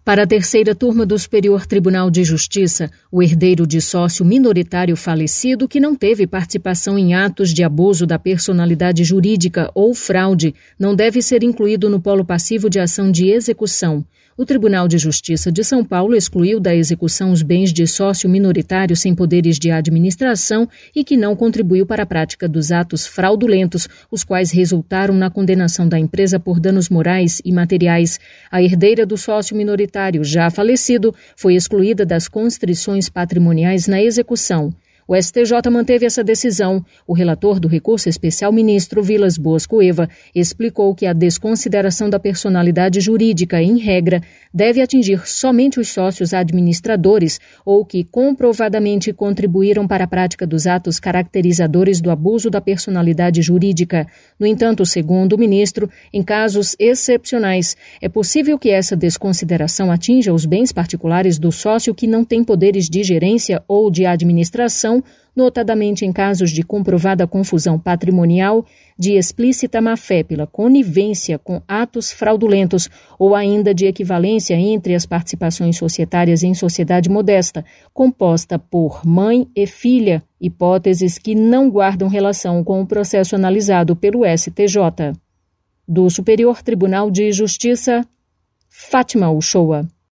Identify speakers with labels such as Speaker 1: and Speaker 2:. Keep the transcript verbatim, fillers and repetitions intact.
Speaker 1: Para a terceira turma do Superior Tribunal de Justiça, o herdeiro de sócio minoritário falecido que não teve participação em atos de abuso da personalidade jurídica ou fraude não deve ser incluído no polo passivo de ação de execução. O Tribunal de Justiça de São Paulo excluiu da execução os bens de sócio minoritário sem poderes de administração e que não contribuiu para a prática dos atos fraudulentos, os quais resultaram na condenação da empresa por danos morais e materiais. A herdeira do sócio minoritário já falecido foi excluída das constrições patrimoniais na execução. O S T J manteve essa decisão. O relator do recurso especial, ministro Vilas Boas Cueva, explicou que a desconsideração da personalidade jurídica, em regra, deve atingir somente os sócios administradores ou que comprovadamente contribuíram para a prática dos atos caracterizadores do abuso da personalidade jurídica. No entanto, segundo o ministro, em casos excepcionais, é possível que essa desconsideração atinja os bens particulares do sócio que não tem poderes de gerência ou de administração, notadamente em casos de comprovada confusão patrimonial, de explícita má-fé pela conivência com atos fraudulentos ou ainda de equivalência entre as participações societárias em sociedade modesta, composta por mãe e filha, hipóteses que não guardam relação com o processo analisado pelo S T J. Do Superior Tribunal de Justiça, Fátima Uchoa.